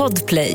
Podplay.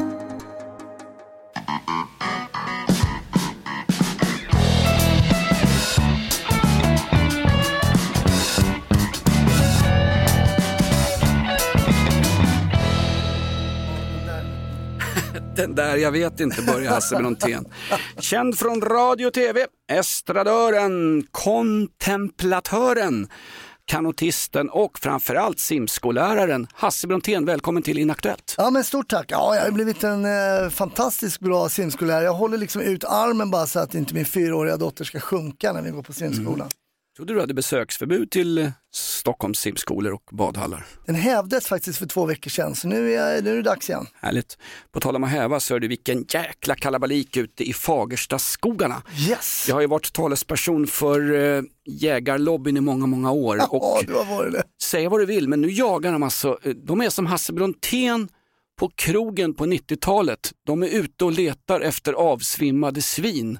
Den där, jag vet inte, börjar Hasse Brontén. Känd från radio och tv, estradören, kontemplatören, kanotisten och framförallt simskolläraren Hasse Brontén. Välkommen till Inaktuellt. Ja, men stort tack. Ja, jag har blivit en fantastiskt bra simskollärare. Jag håller liksom ut armen bara så att inte min 4-åriga dotter ska sjunka när vi går på simskolan. Trodde du hade besöksförbud till Stockholms simskolor och badhallar? Den hävdes faktiskt för 2 veckor sedan, så nu är det dags igen. Härligt. På tal om att häva så är det vilken jäkla kalabalik ute i Fagerstaskogarna. Yes! Jag har ju varit talesperson för jägarlobbyn i många år. Ja, du har varit det. Säg vad du vill, men nu jagar de alltså. De är som Hasse Brontén på krogen på 90-talet. De är ute och letar efter avsvimmade svin.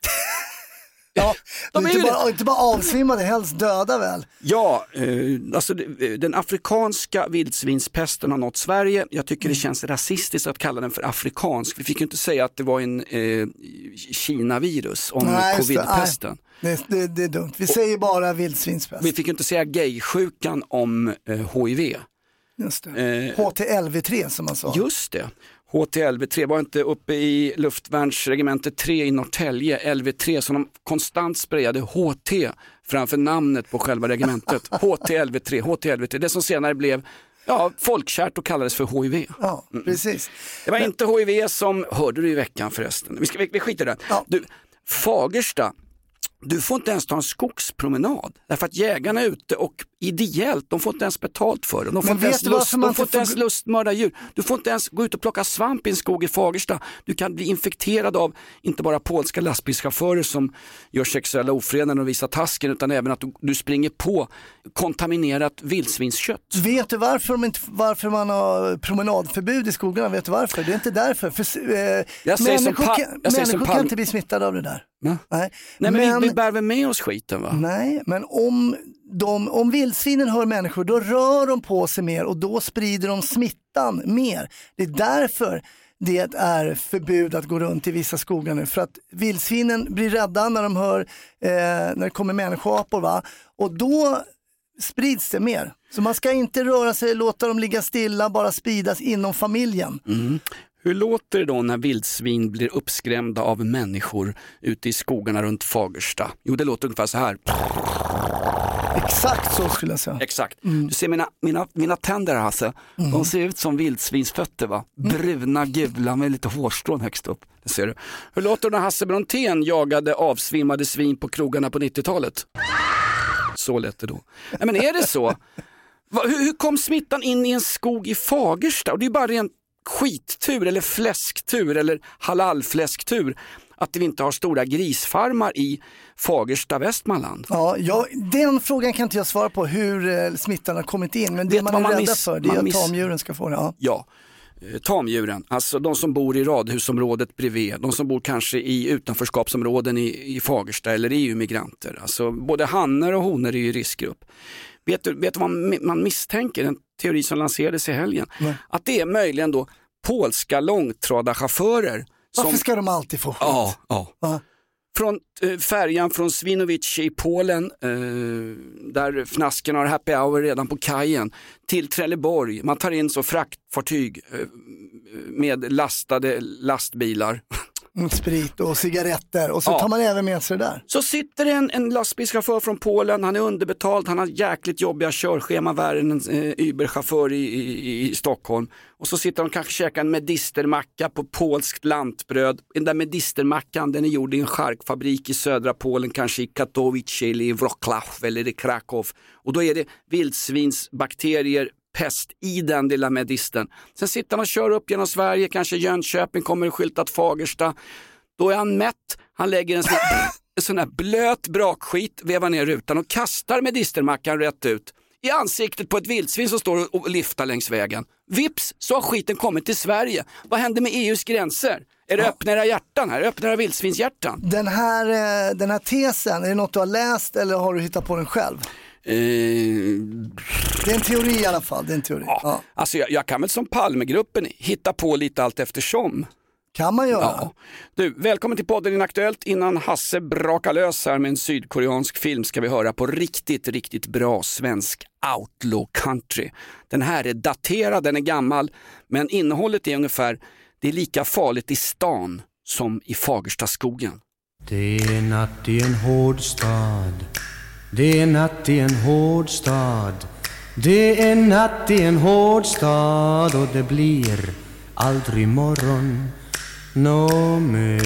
Ja, de är inte bara avsvimmade, helst döda väl? Ja, alltså den afrikanska vildsvinspesten har nått Sverige. Jag tycker det känns rasistiskt att kalla den för afrikansk. Vi fick ju inte säga att det var en Kina-virus om covid-pesten. Det är dumt. Vi säger bara vildsvinspest. Vi fick ju inte säga gaysjukan om HIV. Just det. HTLV3 som man sa. Just det. HTLV3 var inte uppe i luftvärnsregementet 3 i Norrtälje, LV3, som de konstant sprayade HT framför namnet på själva regementet. HTLV3. Det som senare blev folkkärt och kallades för HIV. Ja, precis. Det var inte HIV som, hörde du i veckan förresten. Vi skiter där. Ja. Du, Fagersta, du får inte ens ta en skogspromenad därför att jägarna är ute och ideellt, de får inte ens betalt för det. De får inte ens lustmörda djur. Du får inte ens gå ut och plocka svamp i en skog i Fagersta. Du kan bli infekterad av inte bara polska lastbilschaufförer som gör sexuella ofredanden och visar tasken, utan även att du springer på kontaminerat vildsvinskött. Vet du varför man har promenadförbud i skogarna? Vet du varför? Det är inte därför. Människor kan inte bli smittade av det där. Nej, men vi bär väl med oss skiten, va? Nej, men om vildsvinen hör människor, då rör de på sig mer och då sprider de smittan mer. Det är därför det är förbud att gå runt i vissa skogar nu. För att vildsvinen blir rädda när de hör när det kommer människoapor, va? Och då sprids det mer. Så man ska inte röra sig, låta dem ligga stilla, bara spridas inom familjen. Mm. Hur låter det då när vildsvin blir uppskrämda av människor ute i skogarna runt Fagersta? Jo, det låter ungefär så här. Exakt så skulle jag säga. Exakt. Mm. Du ser mina tänder här, alltså. De ser ut som vildsvinsfötter, va? Bruna, gula med lite hårstrån högst upp. Det ser du. Hur låter det när Hasse Brontén jagade avsvimmade svin på krogarna på 90-talet? Så lät det då. Nej, men är det så? Hur kom smittan in i en skog i Fagersta? Och det är bara rent skittur eller fläsktur eller halalfläsktur att vi inte har stora grisfarmar i Fagersta, Västmanland. Ja, den frågan kan inte jag svara på, hur smittan har kommit in, men det man är rädda för, det är att tamdjuren ska få det. Ja, tamdjuren, alltså de som bor i radhusområdet bredvid, de som bor kanske i utanförskapsområden i Fagersta eller EU-migranter, alltså både hannar och honor är i riskgrupp. Vet du vad man misstänker, en teori som lanserades i helgen? Nej. Att det är möjligen då polska långtradarchaufförer. Varför ska de alltid få skit? Ja. Från färjan från Swinoujscie i Polen, där fnasken har happy hour redan på kajen, till Trelleborg. Man tar in så fraktfartyg med lastade lastbilar. Sprit och cigaretter och så tar man även med sig det där. Så sitter en lastbilschaufför från Polen, han är underbetald, han har jäkligt jobbiga körschema, värre än en Uber-chaufför i Stockholm. Och så sitter de kanske och käkar en medistermacka på polskt lantbröd. Den där medistermackan, den är gjord i en charkfabrik i södra Polen, kanske i Katowice eller i Wrocław eller i Krakow. Och då är det vildsvinsbakterier, pest i den lilla medisten. Sen sitter han och kör upp genom Sverige, kanske Jönköping, kommer skyltat Fagersta. Då är han mätt, han lägger en sån här blöt brakskit, vevar ner rutan och kastar medistermackan rätt ut i ansiktet på ett vildsvin som står och lyfter längs vägen. Vips, så har skiten kommit till Sverige. Vad händer med EUs gränser? Är det öppnare hjärtan här? Öppnare vildsvinshjärtan? Den här tesen, är det något du har läst eller har du hittat på den själv? Det är en teori i alla fall. Det är en teori. Ja. Alltså jag kan väl som Palmegruppen hitta på lite allt eftersom. Kan man göra. Ja. Du, välkommen till podden Inaktuellt. Innan Hasse brakar lös här med en sydkoreansk film ska vi höra på riktigt, riktigt bra svensk outlaw country. Den här är daterad, den är gammal, men innehållet är ungefär, det är lika farligt i stan som i Fagerstaskogen. Det är natt i en hård stad. Det är natt i en hård stad. Det är natt i en hård stad och det blir aldrig morgon nå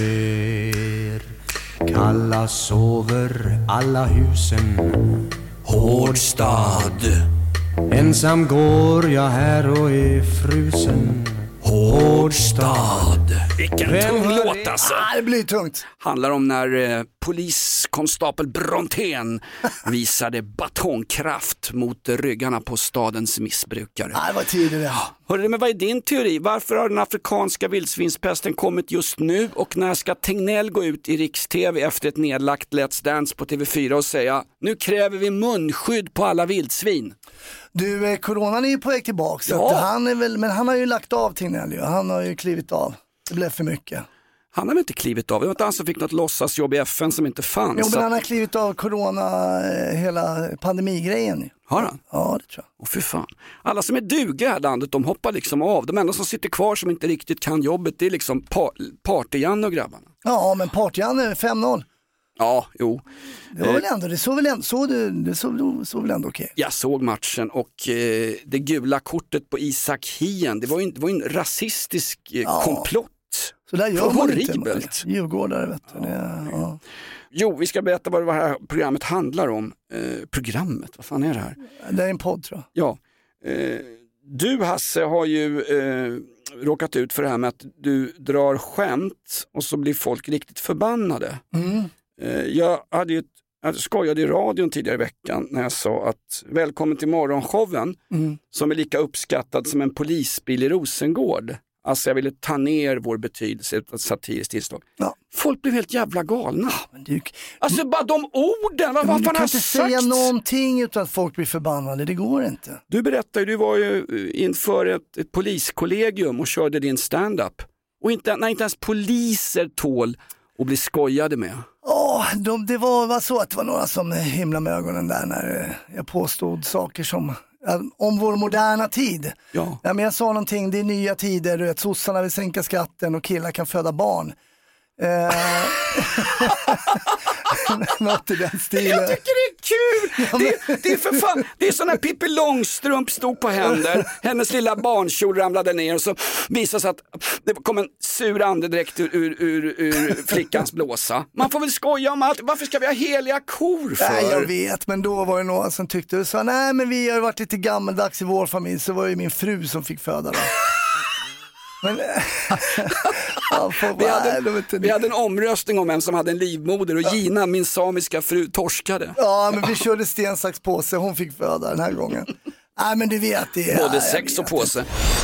mer. Kalla sover alla husen. Hård stad. Ensam går jag här och är frusen. Hård stad. Vilken tung låt alltså. Det blir tungt. Handlar om när poliskonstapel Brontén visade batongkraft mot ryggarna på stadens missbrukare. Det var tidigare. Hörru, men vad är din teori? Varför har den afrikanska vildsvinspesten kommit just nu och när ska Tegnell gå ut i Riks-TV efter ett nedlagt Let's Dance på TV4 och säga nu kräver vi munskydd på alla vildsvin? Du, coronan är ju på väg tillbaka. Så men han har ju lagt av Tegnell. Han har ju klivit av. Det blev för mycket. Han har väl inte klivit av? Det var inte han som fick något låtsasjobb i FN som inte fanns. Jo, men han har klivit av corona, hela pandemigrejen. Har han? Ja, det tror jag. Åh, för fan. Alla som är duga i det här landet, de hoppar liksom av. De enda som sitter kvar som inte riktigt kan jobbet, det är liksom Party-Janne och grabbarna. Ja, men Party-Janne 5-0. Ja, jo. Det var väl ändå, det såg väl ändå okej. Jag såg matchen och det gula kortet på Isak Hien, det var ju en rasistisk komplott. Så där gör man horribelt. Inte. Djurgårdare, vet du. Ja. Jo, vi ska berätta vad det här programmet handlar om. Programmet, vad fan är det här? Det är en podd, tror jag. Ja. Du, Hasse, har ju råkat ut för det här med att du drar skämt och så blir folk riktigt förbannade. Jag skojade i radion tidigare i veckan när jag sa att välkommen till morgonshowen som är lika uppskattad som en polisbil i Rosengård. Alltså jag ville ta ner vår betydelse av satiriskt tillslag. Ja. Folk blev helt jävla galna. Alltså bara de orden, vad fan har sagt? Du kan inte säga någonting utan att folk blir förbannade, det går inte. Du berättade, du var ju inför ett poliskollegium och körde din stand-up. Och inte ens poliser tål att bli skojade med. Det var så att det var några som himlade med ögonen där när jag påstod saker som om vår moderna tid. Ja, men jag sa någonting, det är nya tider, sossarna vill sänka skatten och killar kan föda barn. Något i den stilen. Jag tycker det är kul. Det är för fan, det är sån här Pippi Långstrump stod på händer. Hennes lilla barnkjol ramlade ner och så visade sig att det kom en sur andedräkt ur flickans blåsa. Man får väl skoja om allt. Varför ska vi ha heliga kor för? Nej, jag vet, men då var det någon som tyckte och sa, nej men vi har varit lite gammaldags i vår familj, så var det min fru som fick föda då. Men, vi hade en omröstning om vem som hade en livmoder och Gina, min samiska fru, torskade. Ja, men vi körde sten, sax, påse, hon fick föda den här gången. Nej, men du vet det. Både sex och påse.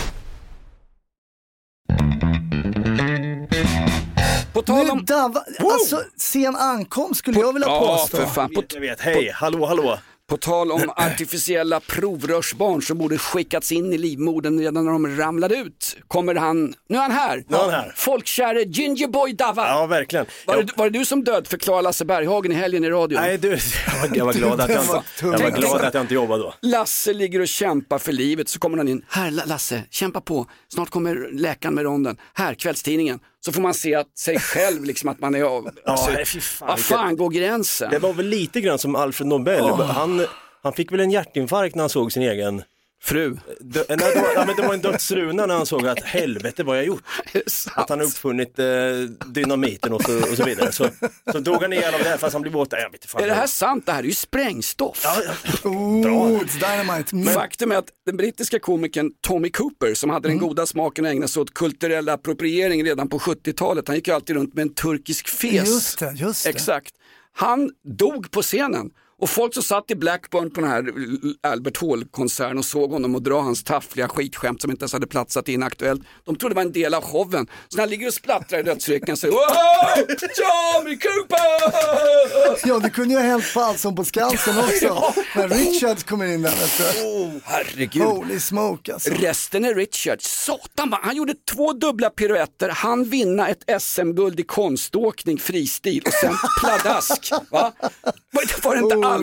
På tal om... Alltså, sen ankomst skulle jag vilja påstå. För fan. Jag vet, hej, hallå. På tal om artificiella provrörsbarn som borde skickats in i livmodern redan när de ramlade ut. Kommer han, nu är han här. Folkkäre Gingerboy Dava. Ja, verkligen. Var det du som dödförklarade Lasse Berghagen i helgen i radion? Nej, jag var glad att jag inte jobbade då. Lasse ligger och kämpar för livet, så kommer han in. Här Lasse, kämpa på. Snart kommer läkaren med ronden. Här, kvällstidningen. Så får man se att sig själv liksom att man är vad fan går gränsen? Det var väl lite grann som Alfred Nobel. Han fick väl en hjärtinfarkt när han såg sin egen fru. Det var en dödsruna när han såg att helvete vad jag gjort. Att han uppfunnit dynamiten och så vidare. Så dog han igen av det här fast han blev borta. Jag vet inte, är det här sant? Det här är ju sprängstoff. Dynamite. Faktum är att den brittiska komikern Tommy Cooper, som hade den goda smaken att ägna sig åt kulturell appropriering redan på 70-talet. Han gick ju alltid runt med en turkisk fes. Just det. Exakt. Han dog på scenen. Och folk som satt i Blackburn på den här Albert Hall-konserten och såg honom och dra hans taffliga skitskämt som inte ens hade platsat in Aktuellt. De trodde det var en del av showen. Så när han ligger och splattrar i dödsrycken och säger wow, Tommy Cooper! Ja, det kunde ju ha hänt på Allsång på Skansen också. När Richard kommer in där. Herregud. Holy smoke alltså. Resten är Richard. Satan, han gjorde 2 dubbla piruetter. Han vinna ett SM-guld i konståkning, fristil och sen pladask. Va? Var det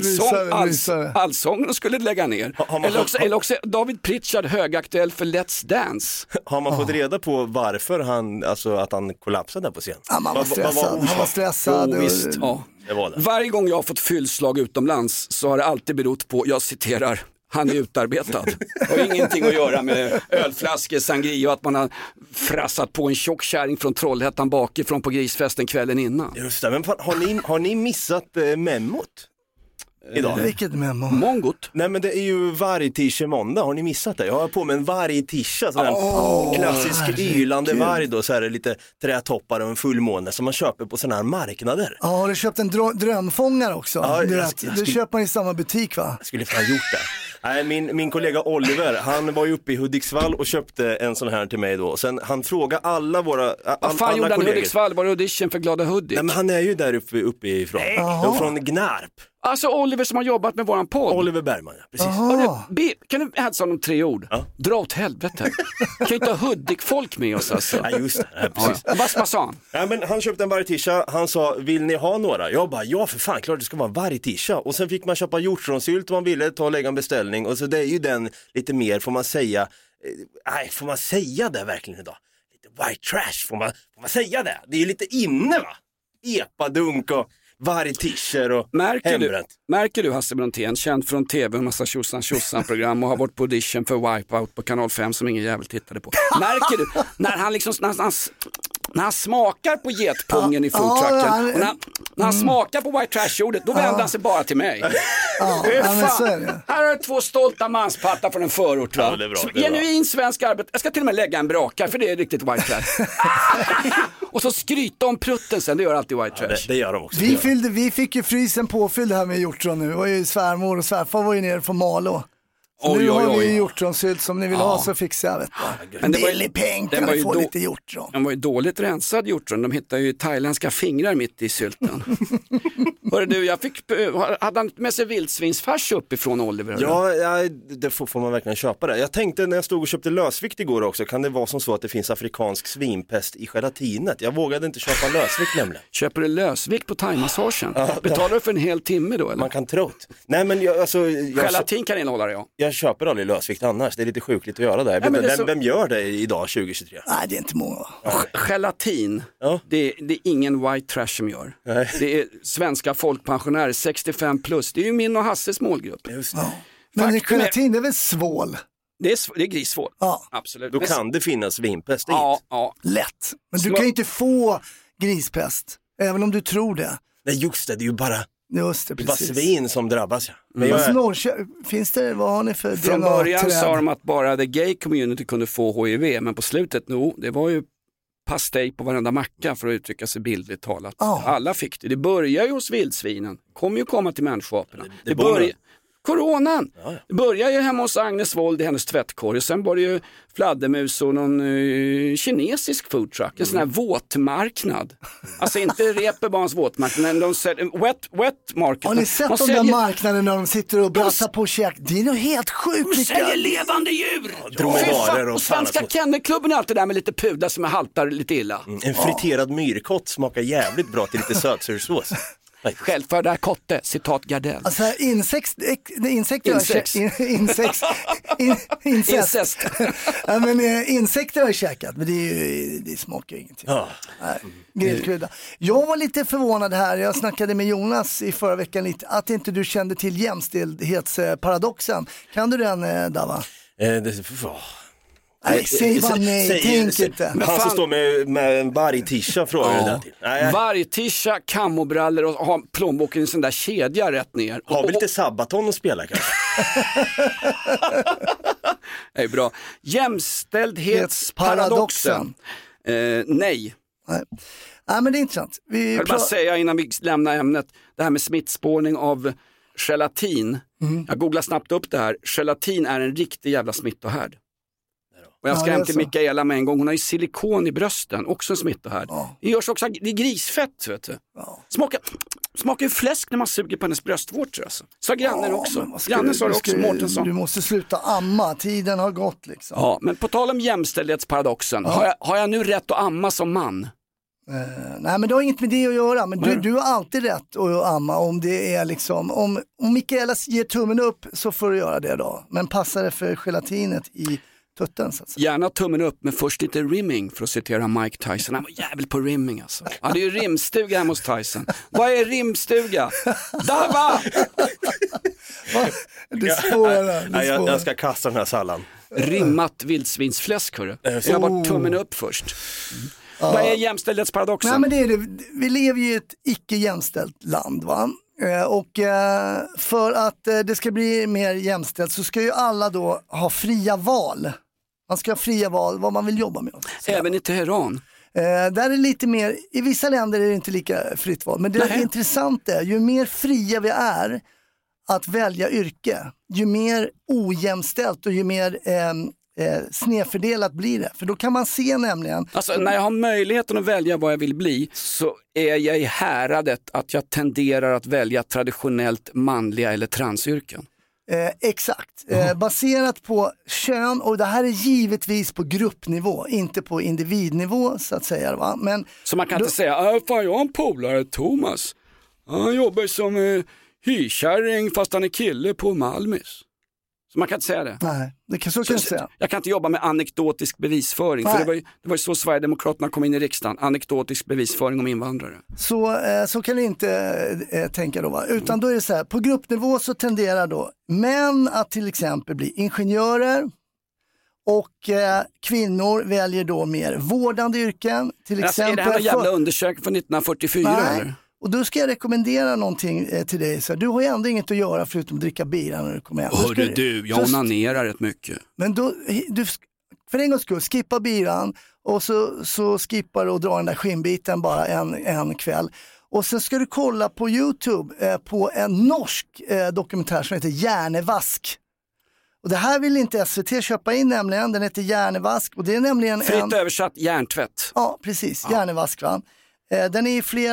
inte allsång de skulle lägga ner? Eller också David Pritchard högaktuell för Let's Dance. Har man fått reda på varför att han kollapsade på scen? Ja, han var stressad. Visst, ja. Det var det. Varje gång jag har fått fyllslag utomlands så har det alltid berott på, jag citerar, han är utarbetad. Det har ingenting att göra med ölflaskor, sangria och att man har frassat på en tjock kärring från Trollhättan bakifrån på grisfesten kvällen innan. Just det, men har ni missat memot idag? Vilket memo? Mongot? Nej, men det är ju vargtische måndag, har ni missat det? Jag har på med en vargtischa, sån här klassisk ylande varg då, så här lite trätoppar och en fullmåne som man köper på såna här marknader. Ja, har du köpt en drömfångare också? Ja, det köper man i samma butik, va? Jag skulle fan gjort det. Nej, min kollega Oliver, han var ju uppe i Hudiksvall och köpte en sån här till mig då. Sen han frågade alla våra vad fan gjorde han i Hudiksvall? Var det audition för Glada Hudik? Nej, men han är ju där uppe ifrån. Från Gnarp. Alltså Oliver som har jobbat med våran podd. Oliver Bergman, ja, precis. Kan du hälsa honom 3 ord? Ja. Dra åt helvete. Kan ju inte ha Hudik-folk med oss alltså. Ja, just det. Ja, precis. Vad sa han? Ja, men han köpte en vargtischa, han sa, vill ni ha några? Jag bara, ja för fan, klart det ska vara en vargtischa. Och sen fick man köpa hjortronsylt om man ville, ta och lägga en beställning. Och så det är ju den lite mer, får man säga, får man säga det verkligen idag? Lite white trash, får man säga det? Det är ju lite inne, va? Epadunk och vargtischer och hembränt. Märker du Hasse Brontén, känd från tv och massa tjosan-program och har varit på audition för Wipeout på kanal 5 som ingen jävel tittade på. Märker du när han liksom när han smakar på getpungen i foodtrucken och när han smakar på white trash-ordet, då vänder han sig bara till mig. Här har 2 stolta manspattar från en förort, va? Det är bra, genuin svensk arbete. Jag ska till och med lägga en brakar, för det är riktigt white trash. Och så skryta om prutten sen, det gör alltid white trash. Det gör de också. Vi fick ju frysen påfylld här med hjortron nu. Det var ju svärmor och svärfar var ju nere från Malå. Nu har vi hjortronsylt som ni vill ha, så fixar jag, vet du. Men billig peng, kan man få lite hjortron. Den var ju dåligt rensad hjortron. De hittade ju thailändska fingrar mitt i sylten. Hörru du, hade han med sig vildsvinsfärs uppifrån Oliver? Ja, det får man verkligen köpa det. Jag tänkte när jag stod och köpte lösvikt igår också, kan det vara som så att det finns afrikansk svinpest i gelatinet? Jag vågade inte köpa lösvikt nämligen. Köper du lösvikt på thaimassagen? Betalar du för en hel timme då, eller? Man kan tro det. Nej, men gelatin kan innehålla det, ja. Jag köper aldrig lösvikt annars, det är lite sjukligt att göra det. Vem gör det idag 2023? Nej, det är inte många. Gelatin, det är ingen white trash som gör. Nej. Det är svenska folkpensionärer, 65 plus. Det är ju min och Hasses målgrupp. Just det. Men gelatin, det är väl svål? Det är grissvål. Ja. Absolut. Då kan det finnas svinpest i. Ja. Lätt. Men du kan ju inte få grispest, även om du tror det. Nej, just det är ju bara... Just det, precis. Det är bara svin som drabbas, ja. Finns det, vad har ni för från början sa de att bara the gay community kunde få HIV, men på slutet, det var ju pastej på varenda macka, för att uttrycka sig bildligt talat. Alla fick det. Det börjar ju hos vildsvinen. Kommer ju komma till människoaporna. Det börjar... Coronan. Ja. Det börjar ju hemma hos Agnes Wold i hennes tvättkorg, och sen var det ju fladdermus och någon kinesisk foodtruck, en sån här våtmarknad. Alltså inte Repebans våtmarknad, men de säljer wet market. Har ni sett de där marknaderna när de sitter och brassar på käk? Det är nog helt sjukt. De säljer levande djur. Dromedarer och Svenska Kennelklubben är alltid där med lite pudlar som haltar lite illa. En friterad myrkott smakar jävligt bra till lite sötsursås. Självfödda kotte, citat Gardell. Alltså incest. Ja, men insekter har jag käkat, men det smakar ingenting. Grillkrydda. Jag var lite förvånad här, jag snackade med Jonas i förra veckan lite, att inte du kände till jämställdhetsparadoxen. Kan du den, Dava? Nej, säg bara nej, tänk inte. Han som står med en vargtischa frågar det där till. Vargtischa, kammobrallor och ha plånboken i en sån där kedja rätt ner. Har vi lite Sabaton att spela kanske? Det är bra. Jämställdhetsparadoxen. Nej. Nej, men det är intressant. Jag vill bara säga innan vi lämnar ämnet, det här med smittspårning av gelatin. Jag googlar snabbt upp det här. Gelatin är en riktig jävla smittohärd. Och jag ska hem till Mikaela med en gång. Hon har ju silikon i brösten, också en smittohärd. Det görs också, det är grisfett, vet du. Smakar ju fläsk när man suger på hennes bröstvårtor alltså. Sa grannen också. Grannen sa det också, Mårtensson. Du måste sluta amma, tiden har gått liksom. Ja, men på tal om jämställdhetsparadoxen. Har jag nu rätt att amma som man? Nej, men det har inget med det att göra. Men du har alltid rätt att amma om det är liksom, om Mikaela ger tummen upp så får du göra det då. Men passar det för gelatinet i tutten, så att säga. Gärna tummen upp, men först lite rimming, för att citera Mike Tyson. Han var jävligt på rimming alltså. Ja, det är ju rimstuga hemma hos Tyson. Vad är rimstuga? Dava! Det spårar. Jag ska kasta den här salladen. Rimmat vildsvinsfläsk, hörru. Jag var tummen upp först. Vad är jämställdhetsparadoxen? Nej, men det är det. Vi lever i ett icke jämställt land, va? Och för att det ska bli mer jämställt så ska ju alla då ha fria val. Man ska ha fria val vad man vill jobba med. Även i Teheran? Där är lite mer, i vissa länder är det inte lika fritt val. Men det intressanta är, ju mer fria vi är att välja yrke, ju mer ojämställt och ju mer snedfördelat blir det. För då kan man se nämligen... Alltså när jag har möjligheten att välja vad jag vill bli så är jag i häradet att jag tenderar att välja traditionellt manliga eller transyrken. Exakt. Baserat på kön, och det här är givetvis på gruppnivå, inte på individnivå så att säga. Va? Men så man kan inte säga, fan jag har en polare, Thomas. Han jobbar som hyrkärring fast han är kille på Malmis. Så man kan inte säga det. Nej, det kan så kan jag säga. Jag kan inte jobba med anekdotisk bevisföring. För det var ju så Sverigedemokraterna kom in i riksdagen. Anekdotisk bevisföring om invandrare. Så kan du inte tänka då, va? Utan då är det så här, på gruppnivå så tenderar då män att till exempel bli ingenjörer. Och kvinnor väljer då mer vårdande yrken. Till exempel, är det här en jävla undersökning från 1944 eller? Och då ska jag rekommendera någonting till dig. Så du har ju ändå inget att göra förutom att dricka bira när du kommer hem. Hörru du, jag onanerar rätt mycket. Men då, du, för en gångs skull, skippa biran och så skippar du och drar den där skinnbiten bara en kväll. Och sen ska du kolla på YouTube på en norsk dokumentär som heter Hjärnevask. Och det här vill inte SVT köpa in nämligen, den heter Hjärnevask. Och det är nämligen fritt översatt hjärntvätt. Ja, precis, Hjärnevask va. Den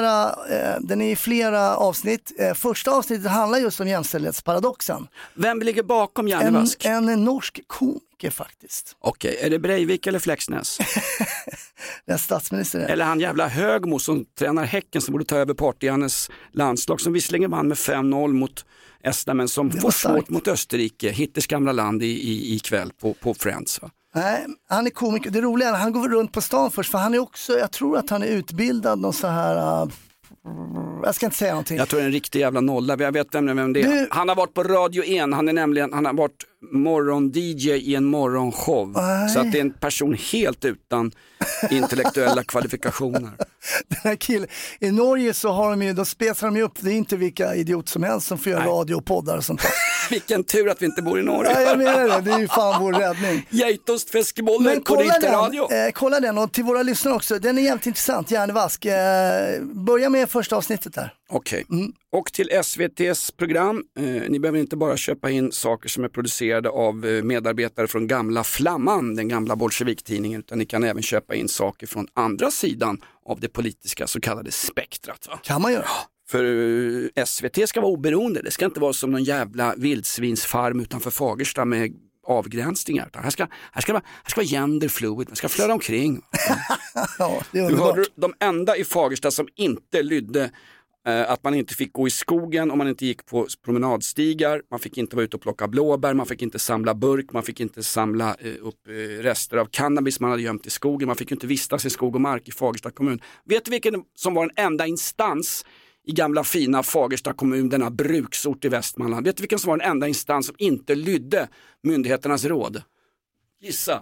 är i flera avsnitt. Första avsnittet handlar just om jämställdhetsparadoxen. Vem ligger bakom Hjärnevask? En norsk komiker faktiskt. Okej, är det Breivik eller Flexnäs? Den statsministern. Eller han jävla Högmo som tränar Häcken som borde ta över Partiernas landslag som visserligen vann med 5-0 mot Estland men som får svårt mot Österrike. Hitters gamla land i kväll på Friends va? Nej, han är komiker. Det roliga är att han går runt på stan först för han är också, jag tror att han är utbildad någon så här, jag ska inte säga någonting. Jag tror det är en riktig jävla nolla, jag vet vem det är. Han har varit på Radio 1, han har varit morgon-DJ i en morgonshow. Så att det är en person helt utan intellektuella kvalifikationer. Den här killen, i Norge så har då spetsar de ju upp, det är inte vilka idiot som helst som får göra radio och poddar och sånt där. Vilken tur att vi inte bor i Norge. Ja, jag menar det är ju fan vår räddning. Geitostfeskibollen på riktig radio. Kolla den och till våra lyssnare också, den är jävligt intressant, Hjärnevask. Börja med första avsnittet där. Okej. Och till SVT:s program, ni behöver inte bara köpa in saker som är producerade av medarbetare från gamla Flamman, den gamla bolsjeviktidningen, utan ni kan även köpa in saker från andra sidan av det politiska så kallade spektrat. Va? Kan man göra. För SVT ska vara oberoende, det ska inte vara som någon jävla vildsvinsfarm utanför Fagersta med avgränsningar. Här ska vara gender fluid, man ska flöda omkring. Ja, det är du hörde de enda i Fagersta som inte lydde att man inte fick gå i skogen om man inte gick på promenadstigar, man fick inte vara ute och plocka blåbär, man fick inte samla burk, man fick inte samla upp rester av cannabis man hade gömt i skogen, man fick inte vistas i skog och mark i Fagersta kommun. Vet du vilken som var den enda instans i gamla fina Fagersta kommun, denna bruksort i Västmanland? Vet du vilken som var den enda instans som inte lydde myndigheternas råd? Gissa.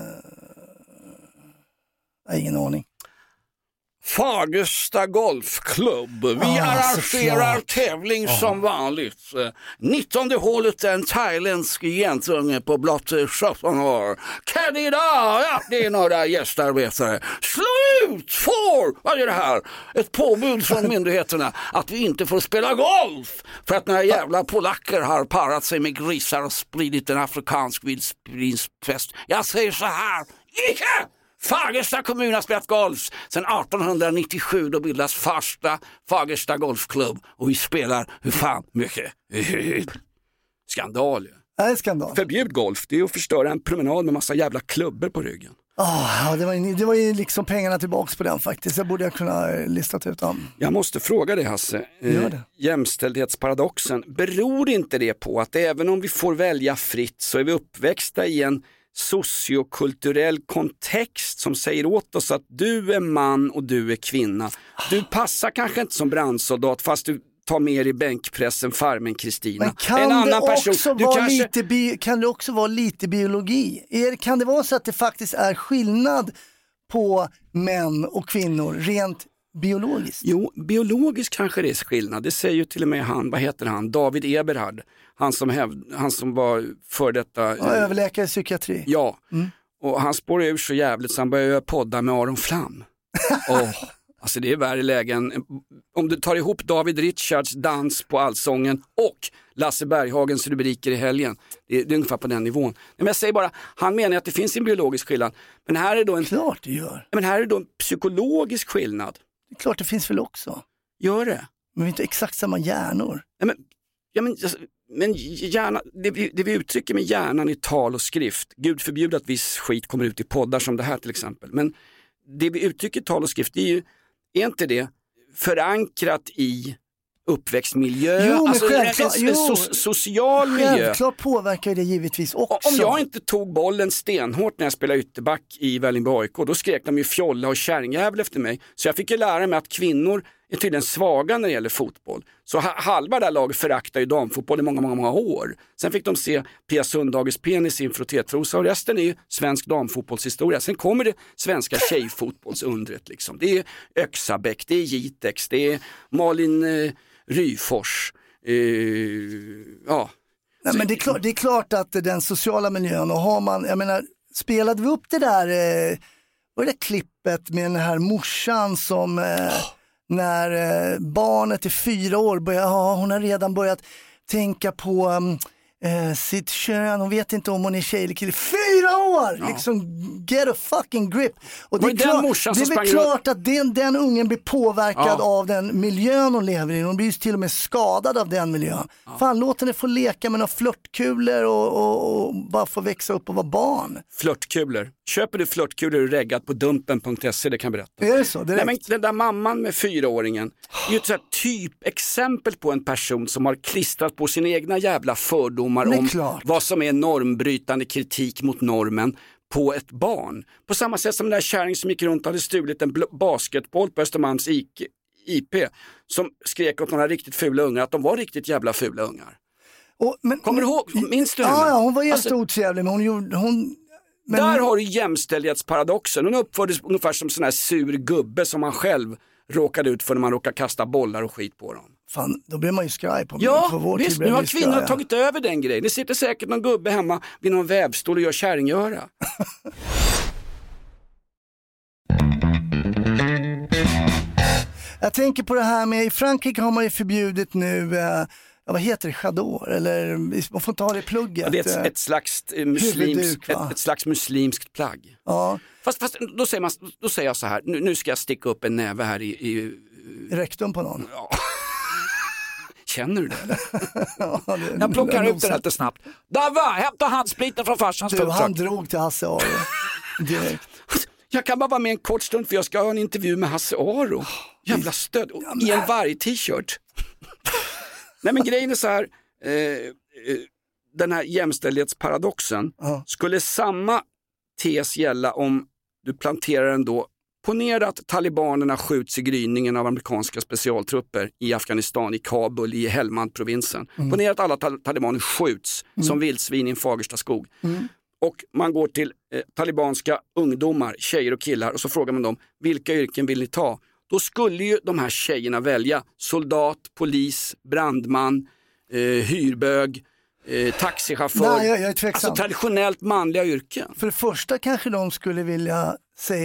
Jag har ingen aning. Fagersta Golfklubb. Vi arrangerar tävling som vanligt. 19:e hålet är en thailändsk gentunge på blott 17 år. Kandidat, ja, det är några gästarbetare. Slå vad är det här? Ett påbud från myndigheterna att vi inte får spela golf för att några jävla polacker har parat sig med grisar och spridit en afrikansk vildsvinsfest. Jag säger så här, icke! Fagersta kommun har spelat golf sedan 1897, då bildas första Fagersta golfklubb och vi spelar hur fan mycket. Skandal. Det är skandal. Förbjud golf, det är att förstöra en promenad med massa jävla klubbor på ryggen. Det var ju liksom pengarna tillbaks på den faktiskt. Jag borde kunna listat ut dem. Jag måste fråga dig Hasse, jämställdhetsparadoxen, beror inte det på att även om vi får välja fritt så är vi uppväxta i en sociokulturell kontext som säger åt oss att du är man och du är kvinna. Du passar kanske inte som brandsoldat fast du tar mer i bänkpressen Farmen Kristina. Men kan det också vara lite biologi? Kan det vara så att det faktiskt är skillnad på män och kvinnor rent biologiskt? Jo, biologiskt kanske det är skillnad. Det säger ju till och med David Eberhard. Han som var för detta... överläkare i psykiatri. Ja, och han spår ur så jävligt så han börjar podda med Aron Flam. Alltså det är värre lägen. Om du tar ihop David Richards dans på Allsången och Lasse Berghagens rubriker i helgen. Det är ungefär på den nivån. Men jag säger bara, han menar att det finns en biologisk skillnad. Men här är då en... Klart det gör. Men här är då en psykologisk skillnad. Det är klart det finns väl också. Gör det? Men vi är inte exakt samma hjärnor. Men hjärna, det vi uttrycker med hjärnan i tal och skrift, Gud förbjuder att viss skit kommer ut i poddar som det här till exempel, men det vi uttrycker i tal och skrift, är inte det förankrat i uppväxtmiljö, jo, alltså en social miljö. Självklart påverkar det givetvis också. Om jag inte tog bollen stenhårt när jag spelade ytterback i Vällingby AIK, då skrek de ju fjolla och kärringjävel efter mig. Så jag fick ju lära mig att kvinnor är tydligen svaga när det gäller fotboll. Så halva det här laget föraktar ju damfotboll i många år. Sen fick de se Pia Sundhages penis i en frottétrosa och resten är ju svensk damfotbollshistoria. Sen kommer det svenska tjejfotbollsundret liksom. Det är Öxabäck, det är Jitex, det är Malin Ryfors. Ja. Nej, men det är klart att den sociala miljön, och har man, jag menar, spelade vi upp det där var det klippet med den här morsan som när barnet är 4 år hon har redan börjat tänka på sitt kön, hon vet inte om hon är tjej eller kille. 4 år! Ja. Liksom, get a fucking grip. Och det är klart att den ungen blir påverkad av den miljön hon lever i. Hon blir till och med skadad av den miljön. Ja. Fan, låt henne få leka med några flörtkulor och bara få växa upp och vara barn. Flörtkulor. Köper du flörtkulor och reggat på dumpen.se, det kan jag berätta. Är det så? Nej, men den där mamman med 4-åringen är ju ett sånt typexempel på en person som har klistrat på sina egna jävla fördomar om vad som är normbrytande kritik mot normen på ett barn. På samma sätt som den där kärring som gick runt och hade stulit en basketboll på Östermalms IP som skrek åt några riktigt fula ungar att de var riktigt jävla fula ungar. Kommer du ihåg? Minns du henne? Ja, hon var helt otrevlig, men hon Där har du jämställdhetsparadoxen. Hon uppfördes ungefär som sån här sur gubbe som man själv råkade ut för när man råkar kasta bollar och skit på dem. Fan, då blir man ju skraj på vår visst, nu har kvinnor tagit över den grejen. Det sitter säkert någon gubbe hemma vid någon vävstol och gör kärringgöra. Jag tänker på det här med, i Frankrike har man ju förbjudit nu, vad heter det, chador? Eller man får inte ha det i plugget. Ja, det är ett slags muslimskt plagg. Ja. Fast då säger jag så här, nu ska jag sticka upp en näve här i rektum på någon. Ja. Känner du det eller? Ja, jag plockar upp den lite snabbt. Där hämta handspriten från farsans fotosak. Han drog till Hasse Aro direkt. Jag kan bara vara med en kort stund för jag ska ha en intervju med Hasse Aro. Jävla stöd. I en varg-t-shirt. Nej, men grejen är så här. Den här jämställdhetsparadoxen. Skulle samma tes gälla om du planterar den då. Ponera att talibanerna skjuts i gryningen av amerikanska specialtrupper i Afghanistan, i Kabul, i Helmand-provinsen. Ponera att alla talibaner skjuts som vildsvin i en Fagersta skog. Och man går till talibanska ungdomar, tjejer och killar, och så frågar man dem, vilka yrken vill ni ta? Då skulle ju de här tjejerna välja soldat, polis, brandman, hyrbög, taxichaufför. Nej, jag är tveksam. Alltså traditionellt manliga yrken. För det första kanske de skulle vilja säga,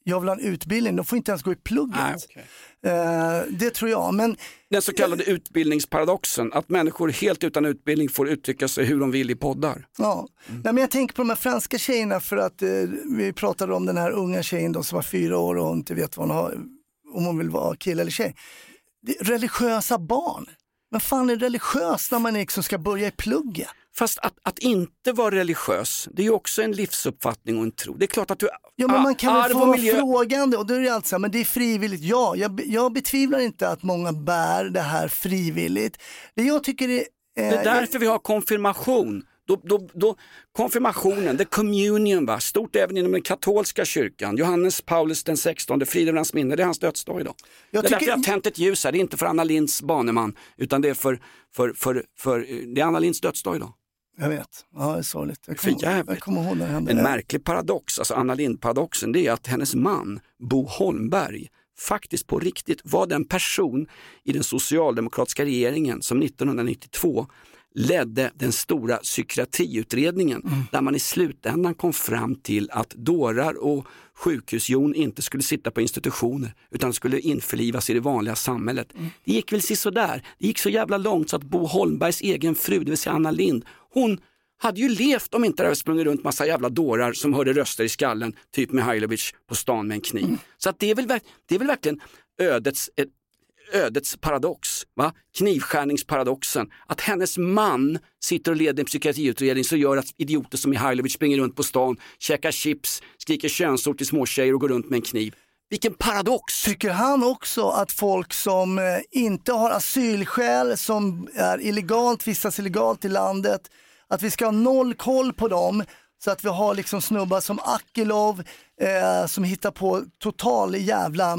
jag vill ha en utbildning. De får inte ens gå i plugget. Nej, okay. Det tror jag. Men den så kallade utbildningsparadoxen, att människor helt utan utbildning får uttrycka sig hur de vill i poddar. Ja, Nej, men jag tänker på de här franska tjejerna, för att vi pratade om den här unga tjejen då, som var 4 år och inte vet vad hon har, om hon vill vara kille eller tjej. Religiösa barn. Men fan är religiös när man liksom ska börja i plugget? Fast att inte vara religiös, det är ju också en livsuppfattning och en tro. Det är klart att du... Ja, men man kan väl få vara frågande, och då är det alltså så här, men det är frivilligt. Ja, jag betvivlar inte att många bär det här frivilligt. Det jag tycker det är därför vi har konfirmation. Då konfirmationen, the communion, va? Stort även inom den katolska kyrkan. Johannes Paulus den 16, frid över hans minne, det är hans dödsdag idag. Det är därför jag har tänt ett ljus här, det är inte för Anna Lindhs baneman, utan det är för det är Anna Lindhs dödsdag idag. Jag vet, ja, det är sorgligt. Jag kommer ihåg när det hände. En märklig paradox, alltså Anna Lindh-paradoxen, det är att hennes man, Bo Holmberg, faktiskt på riktigt var den person i den socialdemokratiska regeringen som 1992 ledde den stora psykiatriutredningen, där man i slutändan kom fram till att dårar och sjukhusjon inte skulle sitta på institutioner utan skulle införlivas i det vanliga samhället. Det gick väl så där. Det gick så jävla långt så att Bo Holmbergs egen fru, det vill säga Anna Lindh, hon hade ju levt om inte det hade sprungit runt massa jävla dårar som hörde röster i skallen, typ Mihailovic på stan med en kniv. Så att det är väl verkligen ödets paradox, va? Knivskärningsparadoxen, att hennes man sitter och leder en psykiatriutredning som gör att idioter som Mihailovic springer runt på stan, käkar chips, skriker könsord till småtjejer och går runt med en kniv. Vilken paradox! Tycker han också att folk som inte har asylskäl, som är vistas illegalt i landet, att vi ska ha noll koll på dem, så att vi har liksom snubbar som Akilov som hittar på total jävla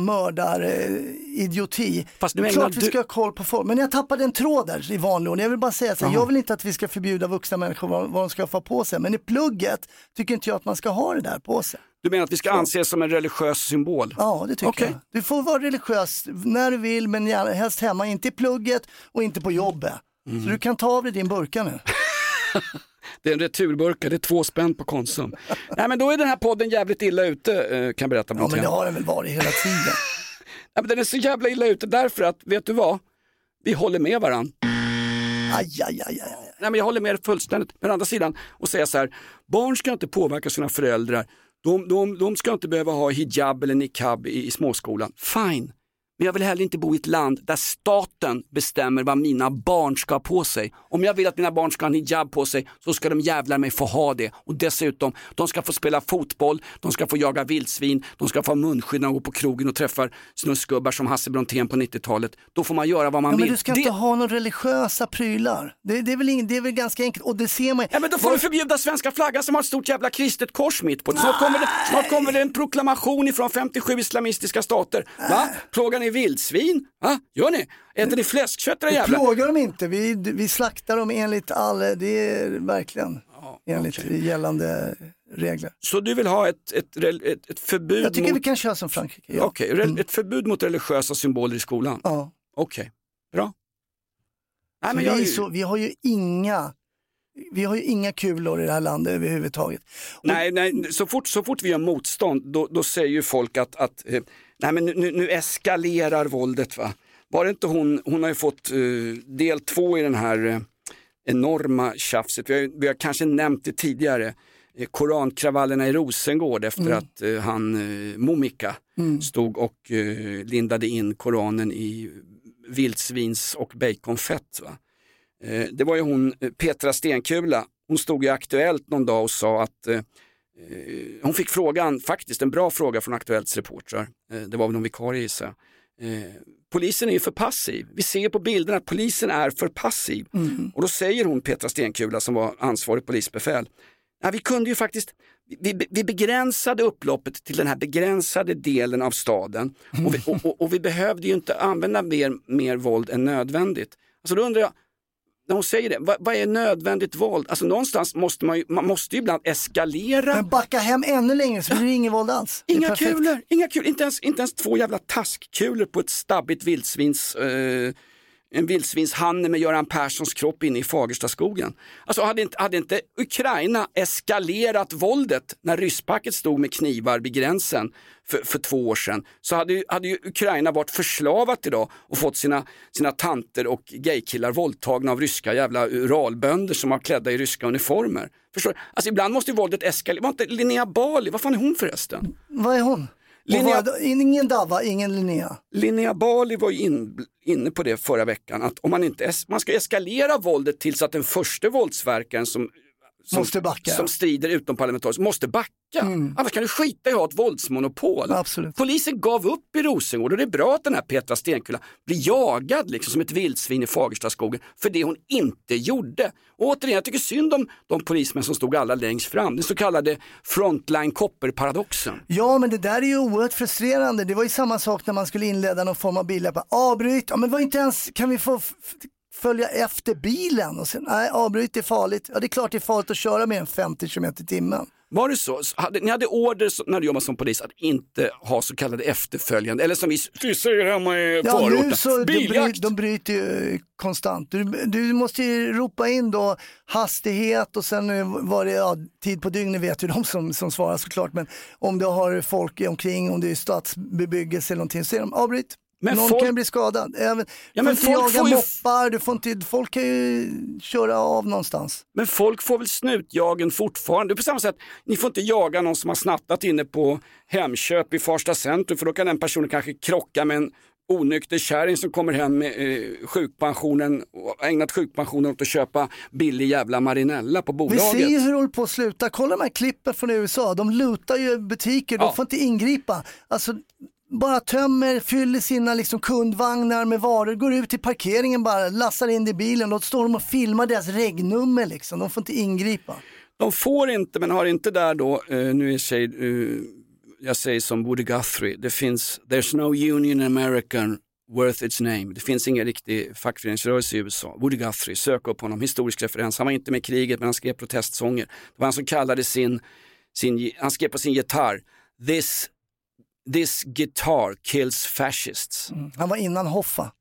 mördaridioti. Fast det är klart vi ska ha koll på folk. Men jag tappade en tråd där i vanlig ordning. Jag vill bara säga så här, jag vill inte att vi ska förbjuda vuxna människor vad de ska få på sig. Men i plugget tycker inte jag att man ska ha det där på sig. Du menar att vi ska anses som en religiös symbol? Ja, det tycker jag. Du får vara religiös när du vill, men helst hemma, inte i plugget och inte på jobbet. Så du kan ta av dig din burka nu. Det är en returburka, det är 2 spänn på Konsum. Nej, men då är den här podden jävligt illa ute, kan jag berätta. Ja, men det har den väl varit hela tiden. Ja, men den är så jävla illa ute därför att, vet du vad? Vi håller med varann. Aj. Nej, men jag håller med fullständigt. Men å andra sidan, och säga så här, barn ska inte påverka sina föräldrar. De ska inte behöva ha hijab eller niqab i småskolan. Fine. Men jag vill heller inte bo i ett land där staten bestämmer vad mina barn ska ha på sig. Om jag vill att mina barn ska ha en hijab på sig, så ska de jävlar mig få ha det. Och dessutom, de ska få spela fotboll, de ska få jaga vildsvin, de ska få ha munskydd när de går på krogen och träffar snuskgubbar som Hasse Brontén på 90-talet. Då får man göra vad man vill. Men du ska inte ha några religiösa prylar. Det är väl ganska enkelt. Och det ser man. Ja, men då får vi förbjuda svenska flaggan som har ett stort jävla kristet kors mitt på. Snart kommer det en proklamation ifrån 57 islamistiska stater. Va? Plågar ni vildsvin? Va? Gör ni? Äter ni fläskkött eller jävla? Vi plågar dem inte. Vi slaktar dem enligt det är verkligen enligt gällande regler. Så du vill ha ett förbud? Jag tycker vi kan köra som Frankrike. Ja. Okej, ett förbud mot religiösa symboler i skolan? Ja. Okej, bra. Nej, men vi har ju inga kulor i det här landet överhuvudtaget. Nej, så fort vi gör motstånd då säger ju folk att nej, men nu eskalerar våldet, va? Var det inte hon har ju fått del 2 i den här enorma tjafset. Vi har kanske nämnt det tidigare. Korankravallerna i Rosengård efter att Momika stod och lindade in Koranen i vildsvins och baconfett, va? Det var ju hon, Petra Stenkula, hon stod i Aktuellt någon dag och sa att hon fick frågan, faktiskt en bra fråga från Aktuellts reportrar, det var väl någon vikarie i sig. Polisen är ju för passiv. Vi ser på bilderna att polisen är för passiv. Och då säger hon, Petra Stenkula som var ansvarig polisbefäl, ja, vi kunde ju faktiskt, vi begränsade upploppet till den här begränsade delen av staden och vi behövde ju inte använda mer våld än nödvändigt. Alltså då undrar jag, när hon säger det, vad är nödvändigt våld? Alltså någonstans måste man måste ju ibland eskalera. Men backa hem ännu längre så blir det ingen våld alls. Inga kulor, inte ens 2 jävla taskkulor på ett stabbigt vildsvins en vildsvinshanne med Göran Perssons kropp inne i Fagerstaskogen. Alltså hade inte Ukraina eskalerat våldet när rysspacket stod med knivar vid gränsen för 2 år sedan, så hade ju Ukraina varit förslavat idag och fått sina tanter och gaykillar våldtagna av ryska jävla uralbönder som har klädda i ryska uniformer. Förstår du? Alltså ibland måste ju våldet eskalera. Var inte Linnea Bali, vad fan är hon förresten? Vad är hon? Ingen Dava, ingen Linnea. Linnea Bali var ju inne på det förra veckan, att om man ska eskalera våldet till så att den första våldsverkaren som strider utomparlamentariskt måste backa. Annars kan du skita i att ha ett våldsmonopol. Absolut. Polisen gav upp i Rosengård och det är bra att den här Petra Stenkulla blir jagad liksom som ett vildsvin i Fagerstaskogen för det hon inte gjorde. Och återigen, jag tycker synd om de polismän som stod alla längst fram. Den så kallade frontline copper-paradoxen. Ja, men det där är ju oerhört frustrerande. Det var ju samma sak när man skulle inleda någon form av biljäppa. Avbryt, ja, men var inte ens, kan vi få följa efter bilen? Och sen, nej, avbryt är farligt. Ja, det är klart det är farligt att köra med en 50 km i timmen. Var det så? Ni hade order när du jobbade som polis att inte ha så kallade efterföljande, eller som vi säger hemma i förorten. Nu så de bryter ju konstant. Du måste ju ropa in då hastighet och sen var det tid på dygnet, vet ju de som svarar såklart. Men om du har folk omkring, om det är stadsbebyggelse eller någonting, så är de avbryt. Men någon kan bli skadad. Men folk får moppar, folk kan ju köra av någonstans. Men folk får väl snutjagen fortfarande. På samma sätt, ni får inte jaga någon som har snattat inne på Hemköp i Farsta centrum, för då kan den personen kanske krocka med en onykter kärring som kommer hem med sjukpensionen och ägnat sjukpensionen åt att köpa billig jävla marinella på bolaget. Vi ser ju hur det håller på att sluta. Kolla de här klippen från USA. De lutar ju butiker, de får inte ingripa. Alltså bara fyller sina liksom kundvagnar med varor, går ut till parkeringen, bara lassar in det i bilen, då står de och filmar deras regnummer liksom. De får inte ingripa. De får inte, men har inte där då, nu är jag säger som Woody Guthrie, there's no union in America worth its name. Det finns ingen riktig fackföreningsrörelse i USA. Woody Guthrie, sök upp honom, historisk referens. Han var inte med i kriget, men han skrev protestsånger. Det var han som kallade han skrev på sin gitarr, This guitar kills fascists. Han var innan Hoffa.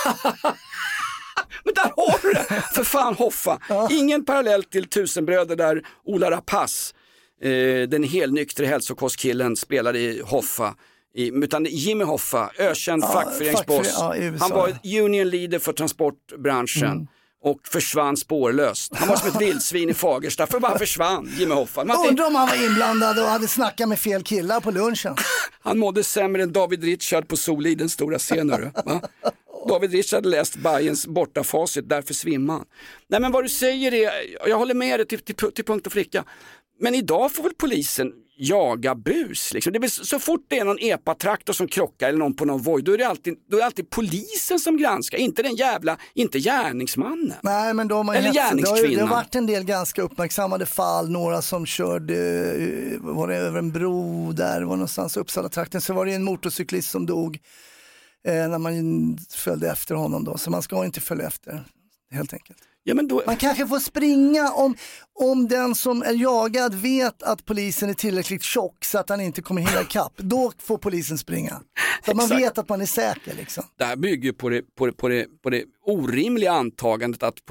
Men där har du det! För fan Hoffa. Ja. Ingen parallell till Tusenbröder där Ola Rapace, den helnyktre hälsokostkillen, spelade i Hoffa. Utan Jimmy Hoffa, ökänd fackföreningsboss. Han var union leader för transportbranschen. Och försvann spårlöst. Han var som ett vildsvin i Fagersta, för bara försvann Jimmy Hoffa. Undrar om han var inblandad och hade snackat med fel killar på lunchen. Han mådde sämre än David Richard på Solidens stora scener. David Richard läst Bajens bortafacit, därför svimmar han. Nej, men vad du säger är, jag håller med dig till punkt och flicka. Men idag får väl polisen jaga bus liksom. Det blir, så fort det är någon epatraktor som krockar eller någon på någon voj, då är det alltid polisen som granskar, inte gärningsmannen. Nej, men de har eller gärningskvinnan. Det har varit en del ganska uppmärksammade fall, några som körde över en bro där, var någonstans Uppsala-trakten, så var det en motorcyklist som dog när man följde efter honom då, så man ska inte följa efter helt enkelt. Ja, men då... Man kanske får springa om den som är jagad vet att polisen är tillräckligt tjock så att han inte kommer hinna ikapp. Då får polisen springa. Så man vet att man är säker liksom. Det här bygger på det orimliga antagandet att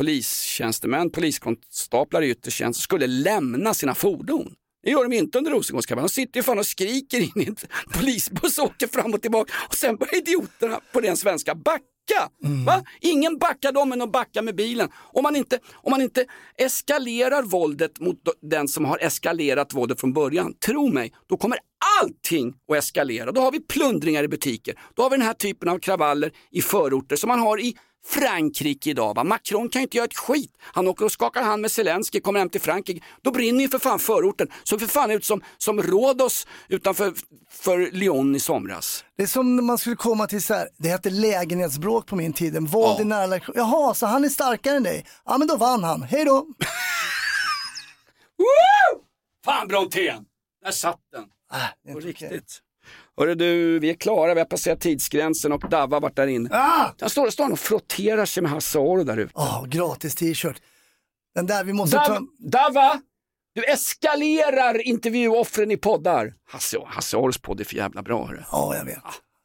poliskonstaplar i yttre tjänst skulle lämna sina fordon. Det gör de inte under Rosengårdskampanjen. De sitter ju fan och skriker in i en polisbuss och åker fram och tillbaka. Och sen börjar idioterna på den svenska backa. Va? Ingen backar dem än att backa med bilen. Om man inte eskalerar våldet mot den som har eskalerat våldet från början, tro mig, då kommer allting att eskalera. Då har vi plundringar i butiker. Då har vi den här typen av kravaller i förorter som man har i Frankrike idag. Va? Macron kan ju inte göra ett skit. Han åker och skakar hand med Zelensky, kommer hem till Frankrike. Då brinner ju för fan förorten. Så för fan ut som Rhodos utanför Lyon i somras. Det är som när man skulle komma till så här, det hette lägenhetsbråk på min tid. Våld i nära. Jaha, så han är starkare än dig. Ja, men då vann han. Hej då! Fan Brontén! Där satt den. På riktigt. Hörru du, vi är klara, vi har passerat tidsgränsen och Dava har varit där inne. Han står och frotterar sig med Hasse Aro där ute. Gratis t-shirt. Den där vi måste Dava, du eskalerar intervjuoffren i poddar. Hasse Aros podd är för jävla bra. Hörru. Ja, jag vet.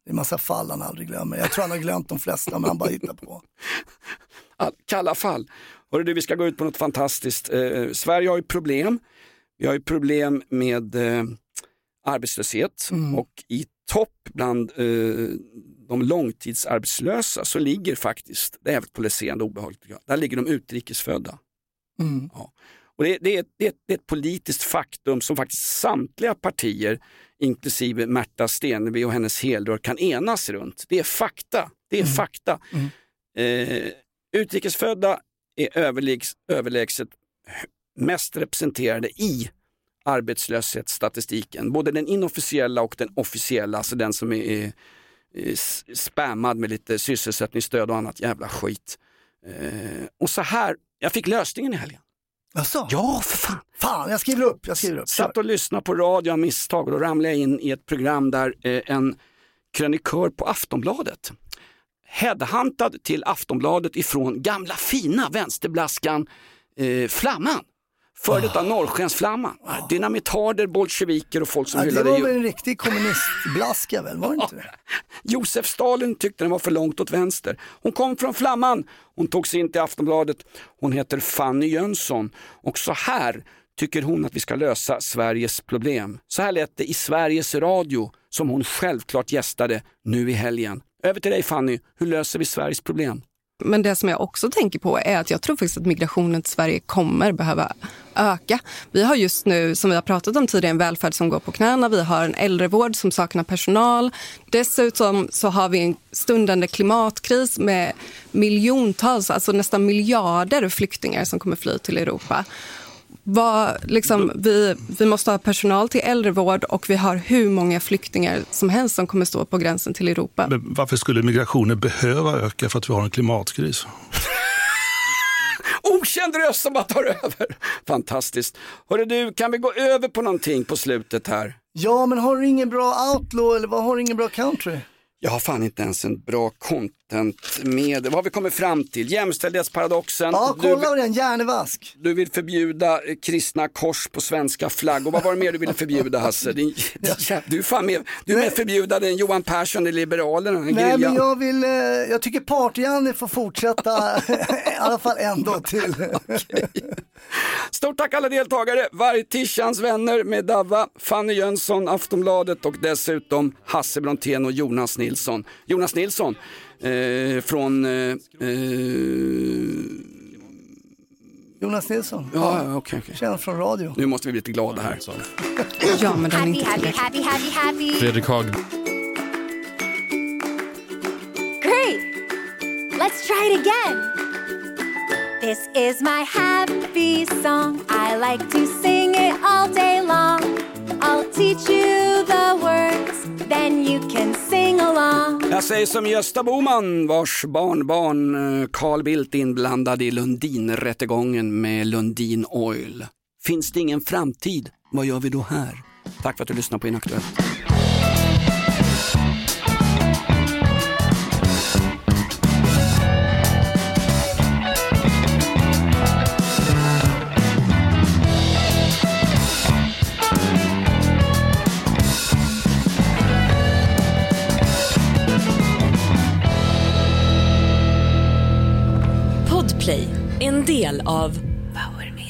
Det är en massa fall han aldrig glömmer. Jag tror han har glömt de flesta, men han bara hittar på. Kalla fall. Hörru du, vi ska gå ut på något fantastiskt. Sverige har ju problem. Vi har ju problem med arbetslöshet och i topp bland de långtidsarbetslösa så ligger faktiskt, det är polariserande obehagligt, där ligger de utrikesfödda. Ja. Och det är ett politiskt faktum som faktiskt samtliga partier, inklusive Märta Stenevi och hennes helrör, kan enas runt. Det är fakta. Det är fakta. Utrikesfödda är överlägset mest representerade i arbetslöshetsstatistiken. Både den inofficiella och den officiella, alltså den som är spammad med lite sysselsättningsstöd och annat jävla skit. Och så här, jag fick lösningen i helgen. Asså? Ja, för fan. Fan, jag skriver upp. Satt och lyssnade på radio av misstag och då ramlade jag in i ett program där en krönikör på Aftonbladet headhuntad till Aftonbladet ifrån gamla fina vänsterblaskan Flamman. För detta norrskensflamman. Dynamitarder, bolsjeviker och folk som hyllade... Det var väl en riktig kommunistblaska väl, var det inte det? Josef Stalin tyckte den var för långt åt vänster. Hon kom från Flamman. Hon tog sig in till Aftonbladet. Hon heter Fanny Jönsson. Och så här tycker hon att vi ska lösa Sveriges problem. Så här lät det i Sveriges Radio som hon självklart gästade nu i helgen. Över till dig Fanny, hur löser vi Sveriges problem? Men det som jag också tänker på är att jag tror faktiskt att migrationen till Sverige kommer behöva öka. Vi har just nu, som vi har pratat om tidigare, en välfärd som går på knäna. Vi har en äldrevård som saknar personal. Dessutom så har vi en stundande klimatkris med miljontals, alltså nästan miljarder flyktingar som kommer fly till Europa. Vi måste ha personal till äldrevård och vi har hur många flyktingar som helst som kommer stå på gränsen till Europa. Men varför skulle migrationen behöva öka för att vi har en klimatkris? Okänd röst som bara tar över. Fantastiskt. Hörru du, kan vi gå över på någonting på slutet här? Ja, men har du ingen bra outlaw eller har du ingen bra country? Jag har fan inte ens en bra content med. Vad har vi kommit fram till? Jämställdhetsparadoxen. Ja, kolla på den, hjärnevask. Du vill förbjuda kristna kors på svenska flaggor. Vad var det mer du ville förbjuda, Hasse? Du är fan med. Du är med förbjuda den Johan Persson i Liberalerna. Nej, men jag tycker Party-Janne får fortsätta i alla fall en dag till. Okay. Stort tack alla deltagare. Vargtischans vänner med Dava, Fanny Jönsson, Aftonbladet och dessutom Hasse Brontén och Jonas Nilsson. Jonas Nilsson från... Jonas Nilsson? Ja, okej. Känns från radio. Nu måste vi bli lite glada här. Ja, men den är inte happy. Fredrik Hag. Great! Let's try it again. This is my happy song. I like to sing it all day long. I'll teach you the words, then you can sing along. Jag säger som Gösta Boman, vars barnbarn Carl Bildt inblandad i Lundin-rättegången med Lundin Oil. Finns det ingen framtid? Vad gör vi då här? Tack för att du lyssnar på Inaktuellt. Podplay, en del av Power Media.